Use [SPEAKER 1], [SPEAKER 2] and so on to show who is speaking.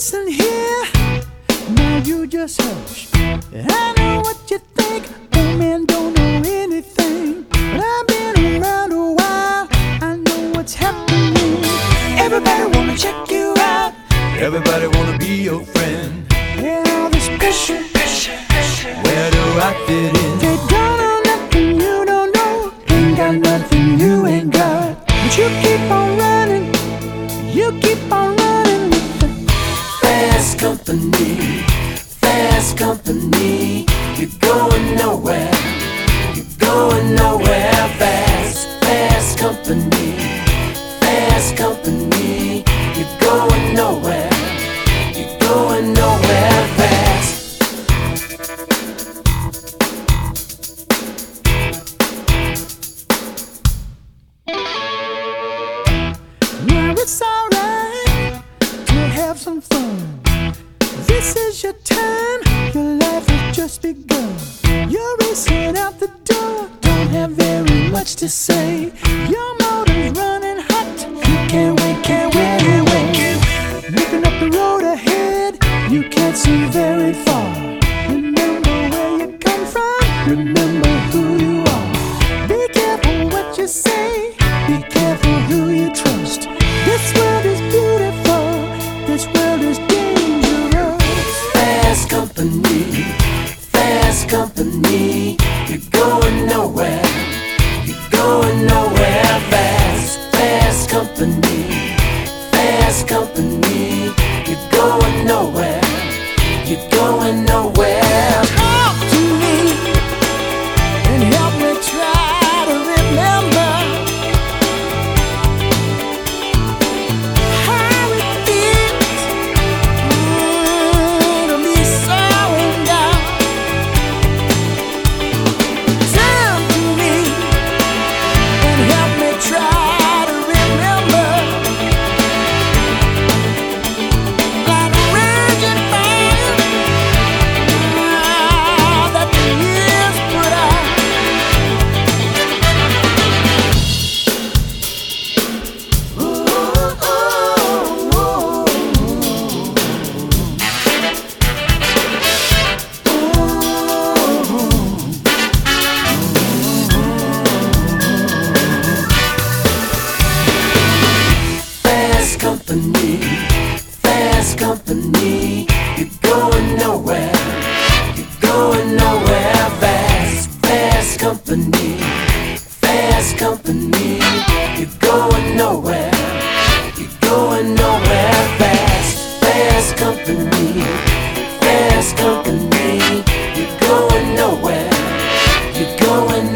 [SPEAKER 1] listen here, now you just hush. I know what you think, old man don't know anything. But I've been around a while, I know what's happening. Everybody wanna check you out,
[SPEAKER 2] Everybody wanna be your friend.
[SPEAKER 1] and all this pressure,
[SPEAKER 2] Where do I fit in?
[SPEAKER 1] they don't know nothing you don't know. Ain't got nothing you ain't got. But you keep on running, you keep on running with the
[SPEAKER 2] Fast company, fast company. You're going nowhere, you're going nowhere. Fast, fast company, fast company. You're going nowhere, you're going nowhere. Fast.
[SPEAKER 1] Now it's alright to have some fun. This is your time, your life has just begun. You're racing out the door, don't have very much to say. Your motor's running hot, you can't wait, can't wait, can't wait. Looking up the road ahead, you can't see very far. Remember where you come from, remember who you are. Be careful what you say, be careful who you trust. This world is beautiful, this world is dangerous.
[SPEAKER 2] Fast company, fast company. You're going nowhere, you're going nowhere. Fast, fast company, fast company. You're going nowhere, you're going nowhere.
[SPEAKER 1] Talk to me and help me try to remember how it feels to be so in love. Turn to me and help me try to remember, like a raging fire that the years put out.
[SPEAKER 2] Fast company, fast company. You're going nowhere, you're going nowhere. Fast, fast company, fast company. You're going nowhere, you're going nowhere. Fast, fast company, fast company. You're going nowhere, you're going